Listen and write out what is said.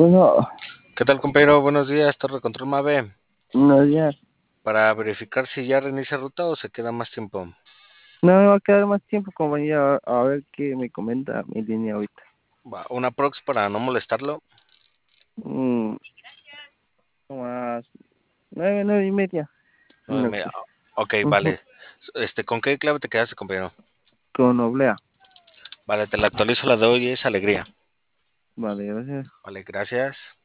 Bueno, ¿Qué tal, compañero? Buenos días, Torre Control Mave. no, ya. Para verificar si ya reinicia ruta o se queda más tiempo. No me va a quedar más tiempo, compañía, a ver qué me comenta mi línea ahorita. Va, una prox para no molestarlo. Mm, Como a las 9:30. Nueve y No media. sé. Ok, Ujú. vale. ¿Con qué clave te quedaste, compañero? Con oblea. Vale, te la actualizo, la de hoy es alegría. Vale, gracias. Vale, gracias.